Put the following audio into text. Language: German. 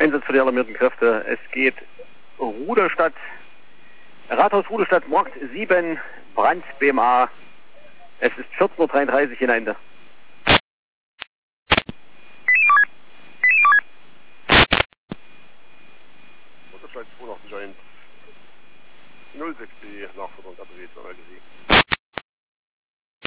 Einsatz für die alarmierten Kräfte. Es geht Rudolstadt, Rathaus Rudolstadt, Markt 7, Brand, BMA. Es ist 14:33 Uhr hinein. Rudolstadt 281 06, die Nachforderung abgewählt, Sie.